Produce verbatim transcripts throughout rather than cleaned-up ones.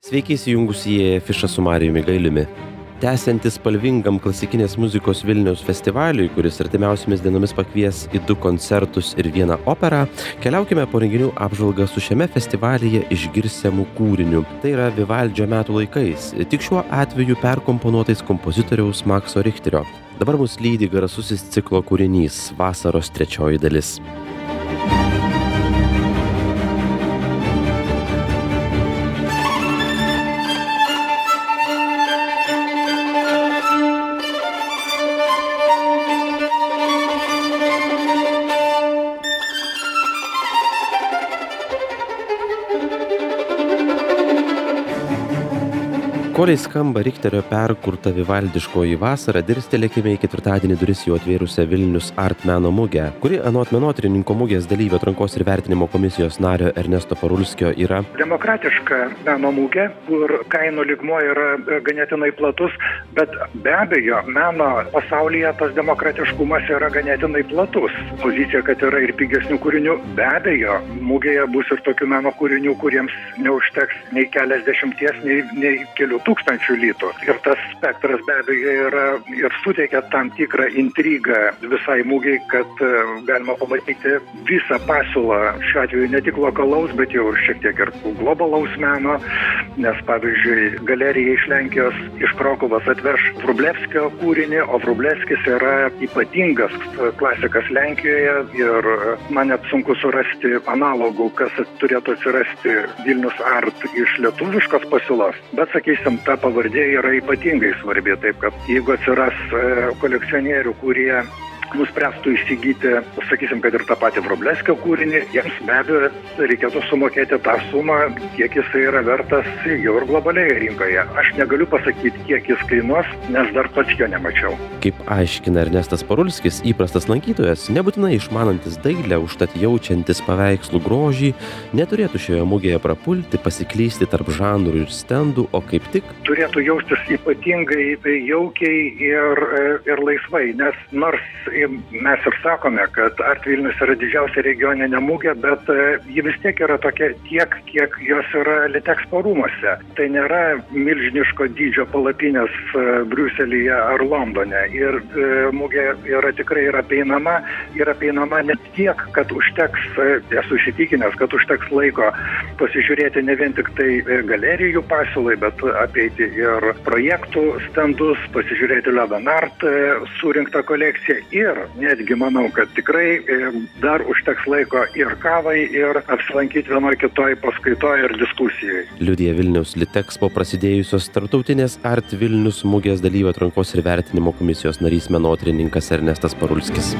Sveiki įsijungus į Fišą su Marijumi Gailiumi. Tęsiantis spalvingam klasikinės muzikos Vilniaus festivaliui, kuris artimiausiomis dienomis pakvies į du koncertus ir vieną operą, keliaukime po renginių apžvalgą su šiame festivalyje išgirsiamų kūrinių. Tai yra Vivaldžio metų laikais, tik šiuo atveju perkomponuotais kompozitoriaus Makso Richterio. Dabar mus lydi garsusis ciklo kūrinys Vasaros trečioji dalis. Koliai skamba Richterio perkurta vivaldiškoji vasara, dirstelėkime į ketvirtadienį duris jau atvėrusią Vilnius Art meno mugę, kuri anot menotyrininko mugės dalyvio atrankos ir vertinimo komisijos nario Ernesto Parulskio yra demokratiška meno mugė, kur kainų lygmuo yra ganėtinai platus, bet be abejo, meno pasaulyje tas demokratiškumas yra ganėtinai platus. Pozicija, kad yra ir pigesnių kūrinių, be abejo, mugėje bus ir tokių meno kūrinių, kuriems neužteks nei keliasdešimties, nei, nei kelių tūkstančių litų. Ir tas spektras be abejo yra ir suteikia tam tikrą intrigą visai mugiai, kad galima pamatyti visą pasiūlą, šiuo atveju ne tik lokalaus, bet jau ir šiek tiek ir globalaus meno, nes pavyzdžiui galerija iš Lenkijos, iš Krokuvos atveš Vrublevskio kūrinį, o Vrublevskis yra ypatingas klasikas Lenkijoje ir man net sunku surasti analogų, kas turėtų atsirasti Vilnius Art iš lietuviškos pasiūlos, bet sakysim, ta pavardė yra ypatingai svarbi, taip kad jeigu atsiras kolekcionierių, kurie nuspręstų įsigyti, sakysim, kad ir tą patį Vrublevskio kūrinį, jiems be abejo reikėtų sumokėti tą sumą, kiek jisai yra vertas jau ir globalioje rinkoje. Aš negaliu pasakyti, kiek jis kainuos, nes dar pats jo nemačiau. Kaip aiškina Ernestas Parulskis, įprastas lankytojas, nebūtinai išmanantis dailę, užtat jaučiantis paveikslų grožį, neturėtų šioje mugėje prapulti, pasiklysti tarp žanrų ir stendų, o kaip tik turėtų jaustis ypatingai jaukiai ir, ir laisvai, nes nors mes ir sakome, kad Art Vilnius yra didžiausia regioninė mugė, bet ji vis tiek yra tokia tiek, kiek jos yra Litexpo rūmuose. Tai nėra milžiniško dydžio palapinės Briuselyje ar Londone. Ir mugė yra tikrai yra apeinama, yra apeinama net tiek, kad užteks, esu įsitikinęs, kad užteks laiko pasižiūrėti ne vien tik tai galerijų pasiūlai, bet apeiti ir projektų stendus, pasižiūrėti Levan Art surinktą kolekciją ir netgi manau, kad tikrai dar užteks laiko ir kavai, ir apsilankyti vienoje kitoje paskaitoje ir diskusijoje. Liudija Vilniaus Litexpo prasidėjusios tarptautinės Art Vilnius mugės dalyvio atrankos ir vertinimo komisijos narys menotyrininkas Ernestas Parulskis.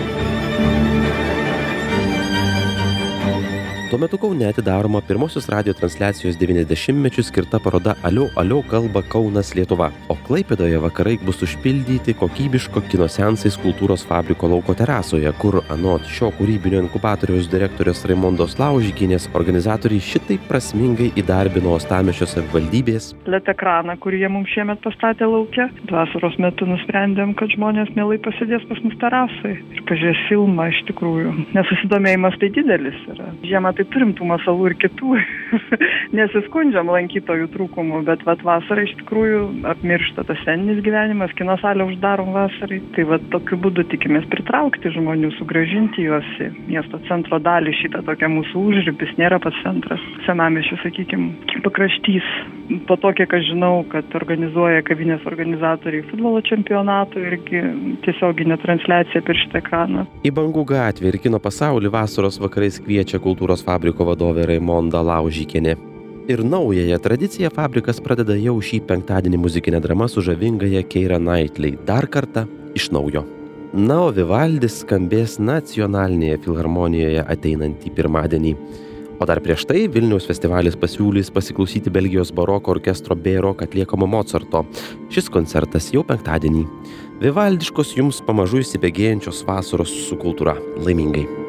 Tuo metu Kaune atidaroma pirmosios radijo transliacijos devyniasdešimtmečių skirta paroda Alio, Alio kalba Kaunas Lietuva, o Klaipėdoje vakarai bus užpildyti kokybiško kino seansais kultūros fabriko lauko terasoje, kur anot šio kūrybinio inkubatoriaus direktorės Raimondos Laužikienės organizatoriai šitaip prasmingai įdarbino Uostamiesčio savivaldybės L E D ekraną, kurį jie mums šiemet pastatė lauke. Vasaros metu nusprendėm, kad žmonės mielai pasėdės pas mus terasai ir pažiūrės filmą iš tikrųjų, nes susidomėjimas tai didelis yra. Žiemą tai turim tų masalų ir kitų, nesiskundžiam lankytojų trūkumų, bet vat vasarą iš tikrųjų apmiršta tas seninis gyvenimas, kino salę uždarom vasarai, tai vat tokiu būdu tikimės pritraukti žmonių, sugrąžinti juos į miesto centro dalį, šitą tokia mūsų užribis, nėra pats centras, senamiesčio, sakykime, pakraštys. Po to, kiek aš žinau, kad organizuoja kavinės organizatoriai futbolo čempionatų irgi tiesioginė transliacija per šitą ekraną. Į Bangų gatvę ir kino pasaulį vasaros vakarais kviečia kultūros fabriko vadovė Raimonda Laužikienė. Ir naująją tradiciją fabrikas pradeda jau šį penktadienį muzikinę dramą su žavingąja Keira Knightley. Dar kartą iš naujo. Na, o Vivaldis skambės Nacionalinėje filharmonijoje ateinantį pirmadienį. O dar prieš tai Vilniaus festivalis pasiūlys pasiklausyti Belgijos baroko orkestro B-Rock atliekamo Mozarto. Šis koncertas jau penktadienį. Vivaldiškos jums pamažu įsibėgėjančios vasaros su kultūra. Laimingai.